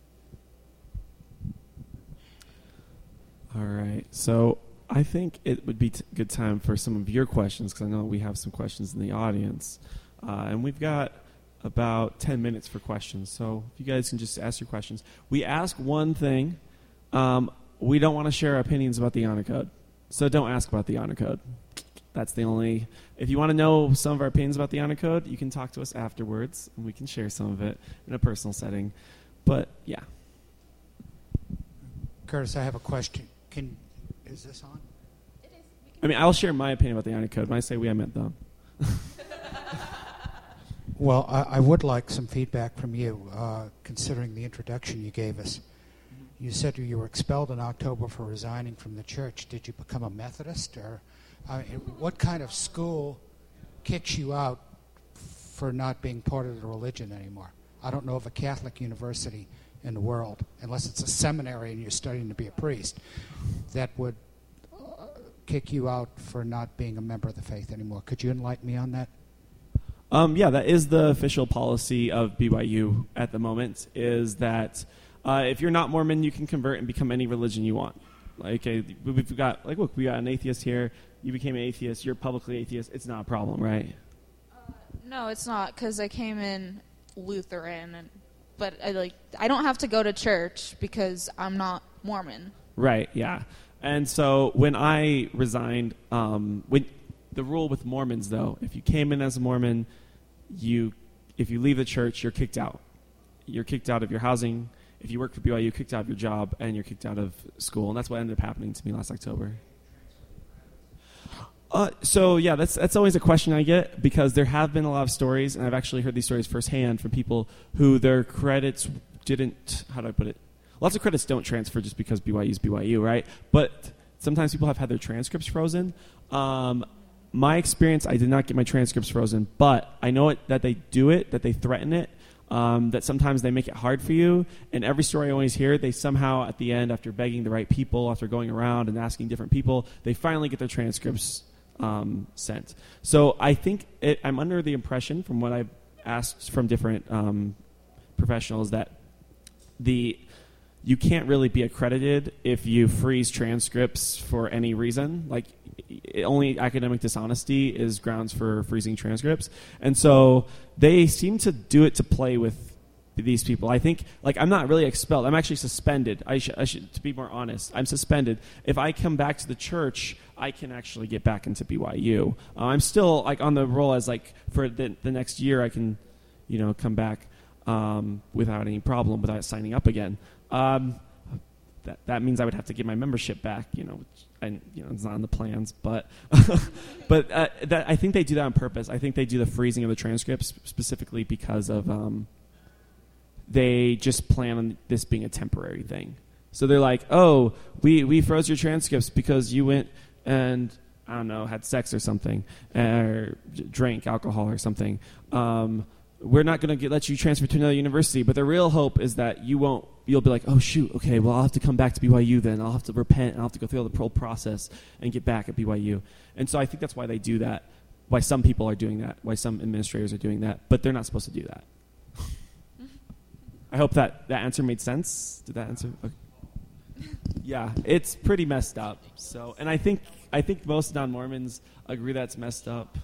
All right. So I think it would be a good time for some of your questions, because I know we have some questions in the audience. And we've got about 10 minutes for questions. So if you guys can just ask your questions. We ask one thing. We don't want to share our opinions about the Honor Code. So don't ask about the Honor Code. That's the only... If you want to know some of our opinions about the Honor Code, you can talk to us afterwards, and we can share some of it in a personal setting. But, yeah. Curtis, I have a question. Is this on? It is. I mean, I'll share my opinion about the Honor Code. When I say we, I meant them. Well, I would like some feedback from you, considering the introduction you gave us. You said you were expelled in October for resigning from the church. Did you become a Methodist? Or what kind of school kicks you out for not being part of the religion anymore? I don't know of a Catholic university in the world, unless it's a seminary and you're studying to be a priest, that would kick you out for not being a member of the faith anymore. Could you enlighten me on that? Yeah, that is the official policy of BYU at the moment, is that if you're not Mormon, you can convert and become any religion you want. Like, we've got, like, look, we got an atheist here. You became an atheist. You're publicly atheist. It's not a problem, right? No, it's not, because I came in Lutheran, but I don't have to go to church because I'm not Mormon. Right, yeah. And so when I resigned, when the rule with Mormons, though, if you came in as a Mormon, if you leave the church, you're kicked out. You're kicked out of your housing. If you work for BYU, you're kicked out of your job, and you're kicked out of school. And that's what ended up happening to me last October. So, yeah, that's always a question I get, because there have been a lot of stories, and I've actually heard these stories firsthand from people who their credits didn't, how do I put it? Lots of credits don't transfer just because BYU is BYU, right? But sometimes people have had their transcripts frozen. My experience, I did not get my transcripts frozen, but I know that they do it, that they threaten it, that sometimes they make it hard for you. And every story I always hear, they somehow at the end, after begging the right people, after going around and asking different people, they finally get their transcripts sent. So I think I'm under the impression, from what I've asked from different professionals, that you can't really be accredited if you freeze transcripts for any reason. Like, only academic dishonesty is grounds for freezing transcripts. And so they seem to do it to play with these people. I think, like, I'm not really expelled. I'm actually suspended. I should, to be more honest, I'm suspended. If I come back to the church, I can actually get back into BYU. I'm still, like, on the roll as, like, for the next year I can, come back without any problem, without signing up again. That means I would have to get my membership back, which it's not on the plans, but I think they do that on purpose. I think they do the freezing of the transcripts specifically because of they just plan on this being a temporary thing. So they're like, oh, we froze your transcripts because you went and, I don't know, had sex or something, or drank alcohol or something. We're not going to let you transfer to another university. But the real hope is that you'll be like, oh, shoot, okay, well, I'll have to come back to BYU then. I'll have to repent, and I'll have to go through the whole process and get back at BYU. And so I think that's why they do that, why some people are doing that, why some administrators are doing that. But they're not supposed to do that. I hope that answer made sense. Did that answer? Okay. Yeah, it's pretty messed up. So, and I think most non-Mormons agree that's messed up.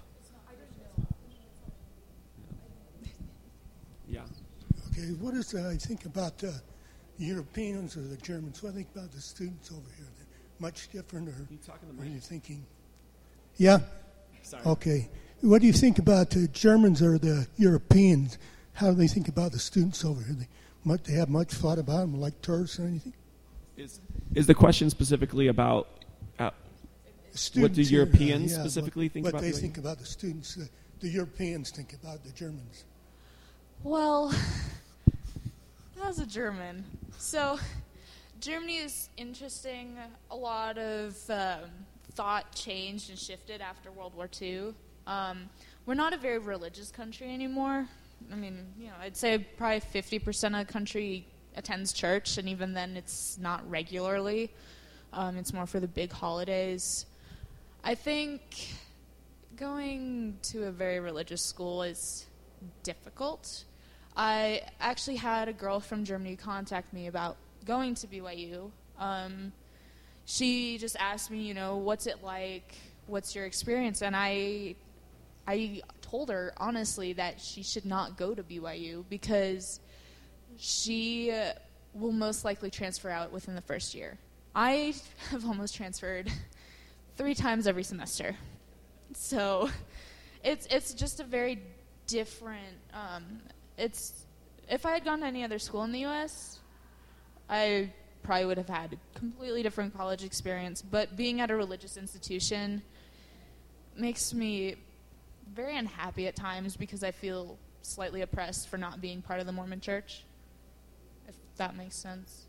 Yeah. Okay, what is I think about the Europeans or the Germans? What do you think about the students over here? They're much different, or are you thinking? Yeah. Sorry. Okay. What do you think about the Germans or the Europeans? How do they think about the students over here? They have much thought about them, like tourists or anything? Is the question specifically about what do Europeans specifically think about? What they think about the students? The Europeans think about the Germans. Well, as a German, so Germany is interesting. A lot of thought changed and shifted after World War II. We're not a very religious country anymore. I mean, I'd say probably 50% of the country attends church, and even then it's not regularly. It's more for the big holidays. I think going to a very religious school is difficult. I actually had a girl from Germany contact me about going to BYU. She just asked me, what's it like? What's your experience? And I told her, honestly, that she should not go to BYU because she will most likely transfer out within the first year. I have almost transferred 3 times every semester. So it's just a very different... if I had gone to any other school in the U.S., I probably would have had a completely different college experience. But being at a religious institution makes me very unhappy at times because I feel slightly oppressed for not being part of the Mormon Church, if that makes sense.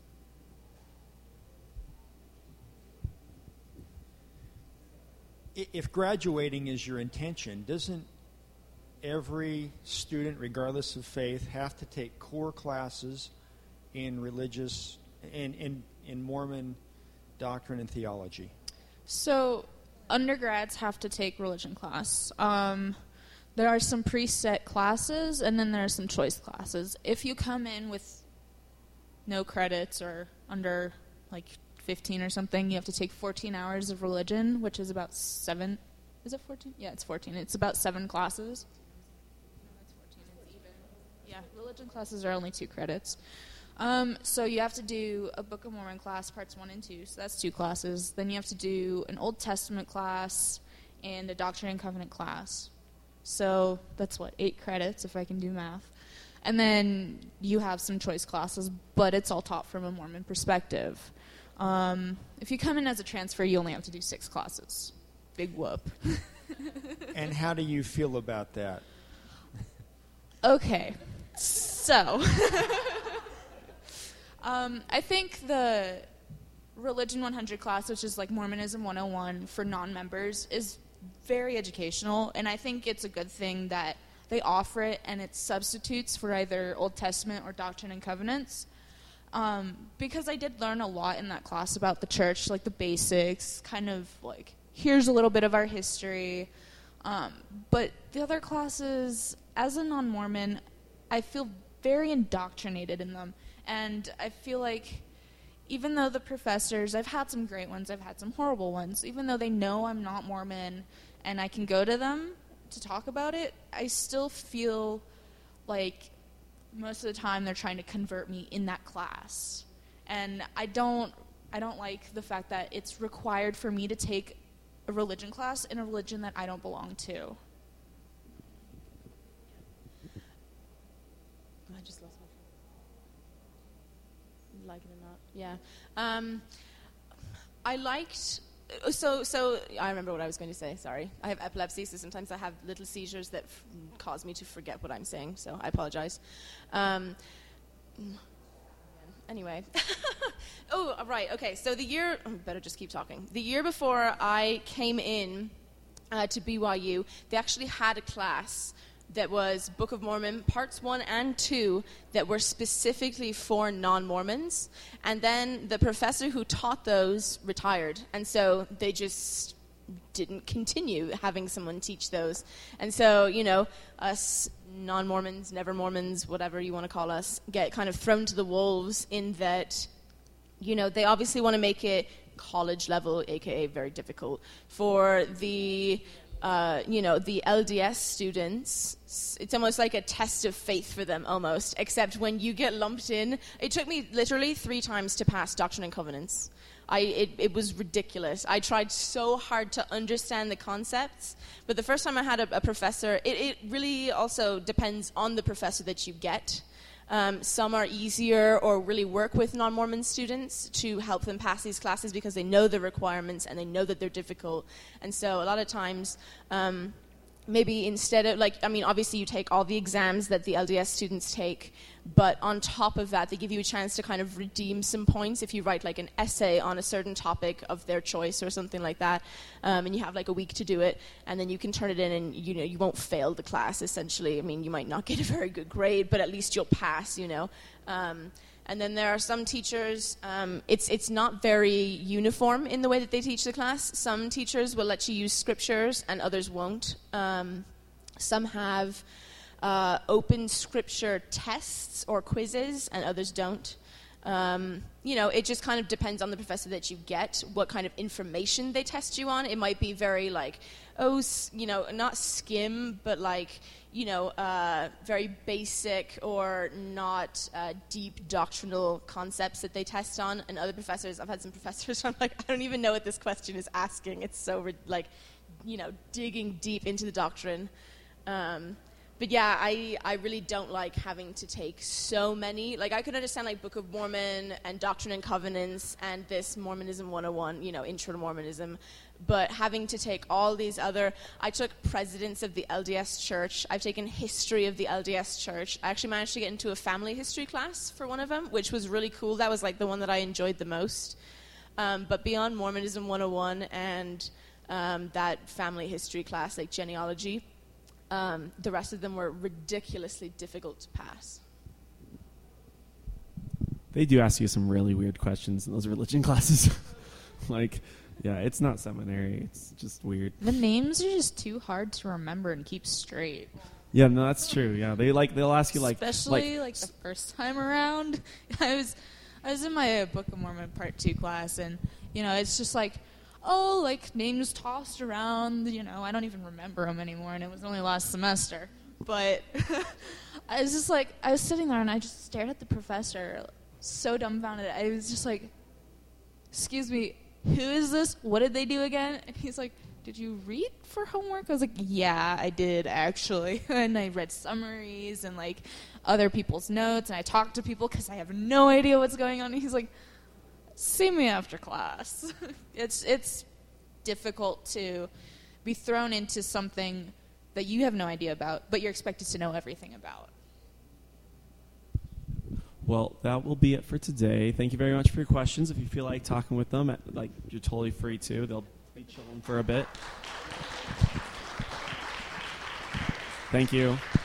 If graduating is your intention, doesn't every student, regardless of faith, have to take core classes in Mormon doctrine and theology? So undergrads have to take religion class. There are some preset classes, and then there are some choice classes. If you come in with no credits or under like 15 or something, you have to take 14 hours of religion, which is about 7. Is it 14? Yeah, it's 14. It's about 7 classes. No, that's 14. It's even. Yeah, religion classes are only 2 credits. So you have to do a Book of Mormon class, parts 1 and 2. So that's 2 classes. Then you have to do an Old Testament class and a Doctrine and Covenant class. So that's 8 credits if I can do math. And then you have some choice classes, but it's all taught from a Mormon perspective. If you come in as a transfer, you only have to do 6 classes. Big whoop. And how do you feel about that? Okay, so I think the Religion 100 class, which is like Mormonism 101 for non-members, is very educational, and I think it's a good thing that they offer it and it substitutes for either Old Testament or Doctrine and Covenants. Because I did learn a lot in that class about the church, like the basics, kind of like, here's a little bit of our history. But the other classes, as a non-Mormon, I feel very indoctrinated in them. And I feel like even though the professors, I've had some great ones, I've had some horrible ones, even though they know I'm not Mormon and I can go to them to talk about it, I still feel like most of the time they're trying to convert me in that class. And I don't like the fact that it's required for me to take a religion class in a religion that I don't belong to. I just lost my like it or not. Yeah. I liked... So I remember what I was going to say, sorry. I have epilepsy, so sometimes I have little seizures that cause me to forget what I'm saying, so I apologize. Anyway. Oh, right, okay. So the year... better just keep talking. The year before I came in to BYU, they actually had a class that was Book of Mormon, parts 1 and 2, that were specifically for non-Mormons. And then the professor who taught those retired. And so they just didn't continue having someone teach those. And so, us non-Mormons, never Mormons, whatever you want to call us, get kind of thrown to the wolves in that, they obviously want to make it college level, aka very difficult, for the the LDS students. It's almost like a test of faith for them, almost, except when you get lumped in. It took me literally 3 times to pass Doctrine and Covenants. It was ridiculous. I tried so hard to understand the concepts, but the first time I had a professor, it really also depends on the professor that you get. Some are easier or really work with non-Mormon students to help them pass these classes because they know the requirements and they know that they're difficult. And so a lot of times, maybe instead of, obviously you take all the exams that the LDS students take, but on top of that, they give you a chance to kind of redeem some points if you write an essay on a certain topic of their choice or something like that, and you have a week to do it, and then you can turn it in and, you won't fail the class, essentially. You might not get a very good grade, but at least you'll pass, And then there are some teachers, it's not very uniform in the way that they teach the class. Some teachers will let you use scriptures and others won't. Some have open scripture tests or quizzes and others don't. It just kind of depends on the professor that you get, what kind of information they test you on. It might be very not skim, but very basic or not deep doctrinal concepts that they test on. And other professors, I've had some professors where I'm I don't even know what this question is asking. It's so, digging deep into the doctrine. But yeah, I really don't like having to take so many. Like, I could understand, like, Book of Mormon and Doctrine and Covenants and this Mormonism 101, Intro to Mormonism. But having to take all these other... I took Presidents of the LDS Church. I've taken History of the LDS Church. I actually managed to get into a family history class for one of them, which was really cool. That was, like, the one that I enjoyed the most. But beyond Mormonism 101 and that family history class, like genealogy... the rest of them were ridiculously difficult to pass. They do ask you some really weird questions in those religion classes. Like, yeah, it's not seminary. It's just weird. The names are just too hard to remember and keep straight. Yeah, no, that's true. Yeah, they'll ask you especially the first time around. I was in my Book of Mormon Part 2 class, and it's just like, oh, like, names tossed around, I don't even remember them anymore, and it was only last semester. But I was just like, I was sitting there, and I just stared at the professor, so dumbfounded. I was just like, excuse me, who is this? What did they do again? And he's like, did you read for homework? I was like, yeah, I did, actually. And I read summaries and, like, other people's notes, and I talked to people because I have no idea what's going on. And he's like, see me after class. It's difficult to be thrown into something that you have no idea about, but you're expected to know everything about. Well, that will be it for today. Thank you very much for your questions. If you feel like talking with them, you're totally free to. They'll be chilling for a bit. Thank you.